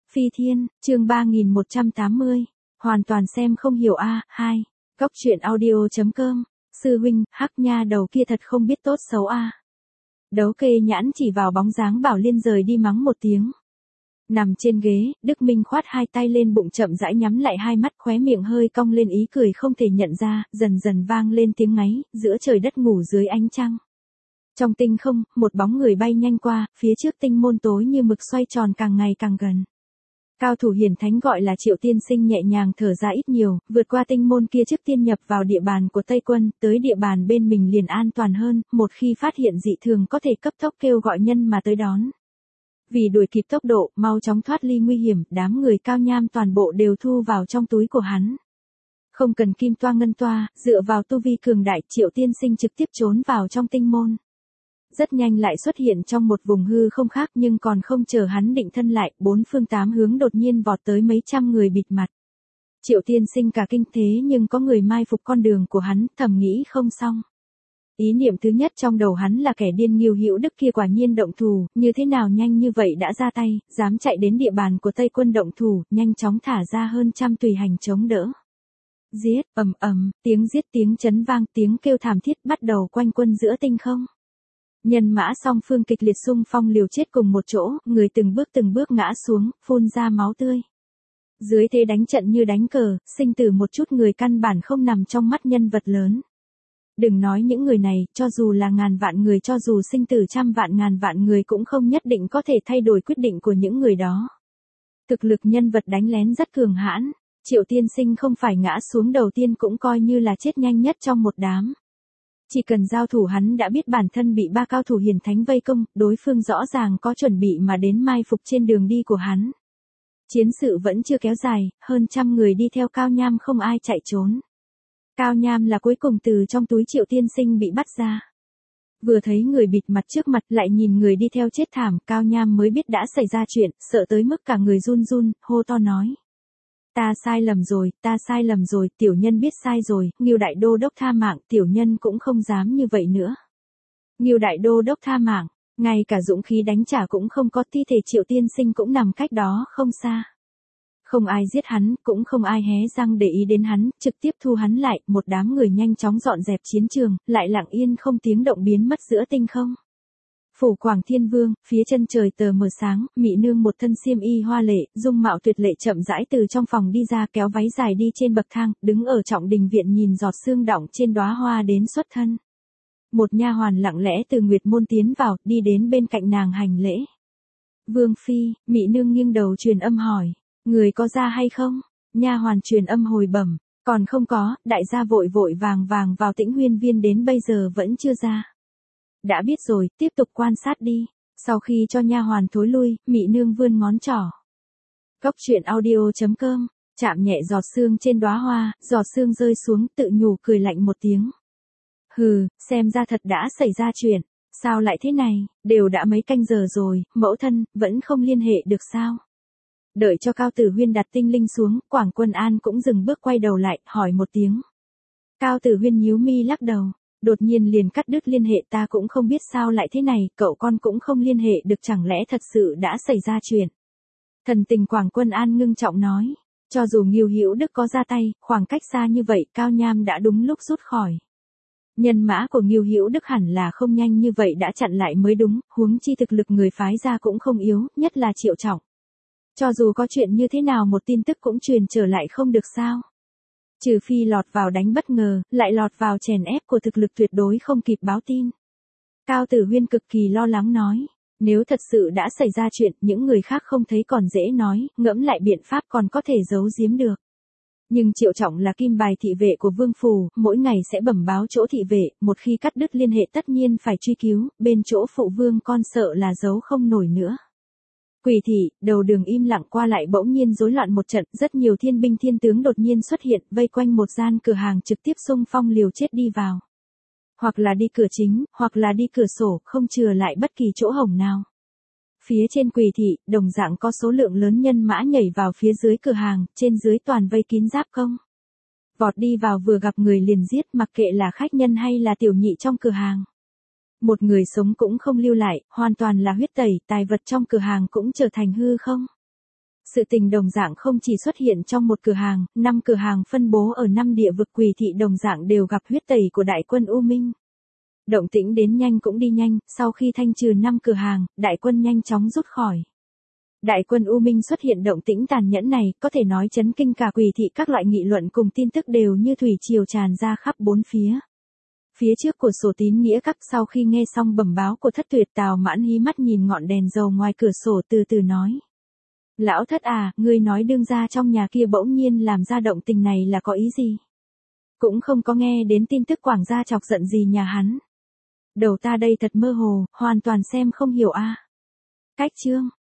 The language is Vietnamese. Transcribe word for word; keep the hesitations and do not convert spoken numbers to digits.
Phi Thiên, chương ba nghìn một trăm tám mươi. Hoàn toàn xem không hiểu a, hai. Góc truyện audio.com. Sư huynh, hắc nha đầu kia thật không biết tốt xấu a. Đấu Kê nhãn chỉ vào bóng dáng Bảo Liên rời đi mắng một tiếng. Nằm trên ghế, Đức Minh khoát hai tay lên bụng chậm rãi nhắm lại hai mắt, khóe miệng hơi cong lên ý cười không thể nhận ra, dần dần vang lên tiếng ngáy, giữa trời đất ngủ dưới ánh trăng. Trong tinh không, một bóng người bay nhanh qua, phía trước tinh môn tối như mực xoay tròn càng ngày càng gần. Cao thủ hiển thánh gọi là Triệu Tiên Sinh nhẹ nhàng thở ra ít nhiều, vượt qua tinh môn kia trước tiên nhập vào địa bàn của Tây quân, tới địa bàn bên mình liền an toàn hơn, một khi phát hiện dị thường có thể cấp tốc kêu gọi nhân mà tới đón. Vì đuổi kịp tốc độ, mau chóng thoát ly nguy hiểm, đám người Cao Nham toàn bộ đều thu vào trong túi của hắn. Không cần kim toa ngân toa, dựa vào tu vi cường đại, Triệu Tiên Sinh trực tiếp trốn vào trong tinh môn. Rất nhanh lại xuất hiện trong một vùng hư không khác, nhưng còn không chờ hắn định thân lại, bốn phương tám hướng đột nhiên vọt tới mấy trăm người bịt mặt. Triệu Tiên Sinh cả kinh thế nhưng có người mai phục con đường của hắn, thầm nghĩ không xong. Ý niệm thứ nhất trong đầu hắn là kẻ điên Ngưu Hữu Đức kia quả nhiên động thủ, như thế nào nhanh như vậy đã ra tay, dám chạy đến địa bàn của Tây quân động thủ, nhanh chóng thả ra hơn trăm tùy hành chống đỡ. Giết, ầm ầm, tiếng giết tiếng chấn vang, tiếng kêu thảm thiết bắt đầu quanh quân giữa tinh không. Nhân mã song phương kịch liệt xung phong liều chết cùng một chỗ, người từng bước từng bước ngã xuống, phun ra máu tươi. Dưới thế đánh trận như đánh cờ, sinh tử một chút người căn bản không nằm trong mắt nhân vật lớn. Đừng nói những người này, cho dù là ngàn vạn người, cho dù sinh tử trăm vạn ngàn vạn người cũng không nhất định có thể thay đổi quyết định của những người đó. Thực lực nhân vật đánh lén rất cường hãn, Triệu Tiên Sinh không phải ngã xuống đầu tiên cũng coi như là chết nhanh nhất trong một đám. Chỉ cần giao thủ hắn đã biết bản thân bị ba cao thủ hiển thánh vây công, đối phương rõ ràng có chuẩn bị mà đến mai phục trên đường đi của hắn. Chiến sự vẫn chưa kéo dài, hơn trăm người đi theo Cao Nham không ai chạy trốn. Cao Nham là cuối cùng từ trong túi Triệu Tiên Sinh bị bắt ra. Vừa thấy người bịt mặt trước mặt lại nhìn người đi theo chết thảm, Cao Nham mới biết đã xảy ra chuyện, sợ tới mức cả người run run, hô to nói. Ta sai lầm rồi, ta sai lầm rồi, tiểu nhân biết sai rồi, Ngưu đại đô đốc tha mạng, tiểu nhân cũng không dám như vậy nữa. Ngưu đại đô đốc tha mạng, ngay cả dũng khí đánh trả cũng không có, thi thể Triệu Tiên Sinh cũng nằm cách đó không xa. Không ai giết hắn, cũng không ai hé răng để ý đến hắn, trực tiếp thu hắn lại, một đám người nhanh chóng dọn dẹp chiến trường, lại lặng yên không tiếng động biến mất giữa tinh không. Phủ Quảng Thiên Vương, phía chân trời tờ mờ sáng, mỹ nương một thân xiêm y hoa lệ, dung mạo tuyệt lệ chậm rãi từ trong phòng đi ra, kéo váy dài đi trên bậc thang, đứng ở trọng đình viện nhìn giọt sương đọng trên đóa hoa đến xuất thân. Một nha hoàn lặng lẽ từ Nguyệt môn tiến vào, đi đến bên cạnh nàng hành lễ. Vương phi, mỹ nương nghiêng đầu truyền âm hỏi, người có ra hay không? Nha hoàn truyền âm hồi bẩm, còn không có, đại gia vội vội vàng vàng vào Tĩnh Huyên Viên đến bây giờ vẫn chưa ra. Đã biết rồi, tiếp tục quan sát đi. Sau khi cho nha hoàn thối lui, mỹ nương vươn ngón trỏ. Góc truyện audio.com. Chạm nhẹ giọt sương trên đóa hoa, giọt sương rơi xuống, tự nhủ cười lạnh một tiếng. Hừ, xem ra thật đã xảy ra chuyện. Sao lại thế này, đều đã mấy canh giờ rồi, mẫu thân, vẫn không liên hệ được sao? Đợi cho Cao Tử Huyên đặt tinh linh xuống, Quảng Quân An cũng dừng bước quay đầu lại, hỏi một tiếng. Cao Tử Huyên nhíu mi lắc đầu. Đột nhiên liền cắt đứt liên hệ, ta cũng không biết sao lại thế này, cậu con cũng không liên hệ được, chẳng lẽ thật sự đã xảy ra chuyện. Thần tình Quảng Quân An ngưng trọng nói, cho dù Ngưu Hữu Đức có ra tay, khoảng cách xa như vậy, Cao Nham đã đúng lúc rút khỏi. Nhân mã của Ngưu Hữu Đức hẳn là không nhanh như vậy đã chặn lại mới đúng, huống chi thực lực người phái ra cũng không yếu, nhất là Triệu Trọng. Cho dù có chuyện như thế nào một tin tức cũng truyền trở lại không được sao. Trừ phi lọt vào đánh bất ngờ, lại lọt vào chèn ép của thực lực tuyệt đối không kịp báo tin. Cao Tử Huyên cực kỳ lo lắng nói, nếu thật sự đã xảy ra chuyện, những người khác không thấy còn dễ nói, ngẫm lại biện pháp còn có thể giấu giếm được. Nhưng Triệu Trọng là kim bài thị vệ của Vương Phủ, mỗi ngày sẽ bẩm báo chỗ thị vệ, một khi cắt đứt liên hệ tất nhiên phải truy cứu, bên chỗ phụ vương con sợ là giấu không nổi nữa. Quỷ thị, đầu đường im lặng qua lại bỗng nhiên rối loạn một trận, rất nhiều thiên binh thiên tướng đột nhiên xuất hiện, vây quanh một gian cửa hàng trực tiếp xung phong liều chết đi vào. Hoặc là đi cửa chính, hoặc là đi cửa sổ, không chừa lại bất kỳ chỗ hổng nào. Phía trên Quỷ thị, đồng dạng có số lượng lớn nhân mã nhảy vào phía dưới cửa hàng, trên dưới toàn vây kín giáp công. Vọt đi vào vừa gặp người liền giết, mặc kệ là khách nhân hay là tiểu nhị trong cửa hàng. Một người sống cũng không lưu lại, hoàn toàn là huyết tẩy, tài vật trong cửa hàng cũng trở thành hư không. Sự tình đồng dạng không chỉ xuất hiện trong một cửa hàng, năm cửa hàng phân bố ở năm địa vực Quỳ thị đồng dạng đều gặp huyết tẩy của đại quân U Minh. Động tĩnh đến nhanh cũng đi nhanh, sau khi thanh trừ năm cửa hàng, đại quân nhanh chóng rút khỏi. Đại quân U Minh xuất hiện động tĩnh tàn nhẫn này, có thể nói chấn kinh cả Quỳ thị, các loại nghị luận cùng tin tức đều như thủy triều tràn ra khắp bốn phía. Phía trước của sổ Tín Nghĩa Các, sau khi nghe xong bẩm báo của Thất Tuyệt, Tào Mãn hí mắt nhìn ngọn đèn dầu ngoài cửa sổ từ từ nói. Lão Thất à, ngươi nói đương gia trong nhà kia bỗng nhiên làm ra động tình này là có ý gì? Cũng không có nghe đến tin tức Quảng gia chọc giận gì nhà hắn. Đầu ta đây thật mơ hồ, hoàn toàn xem không hiểu a. Cách chương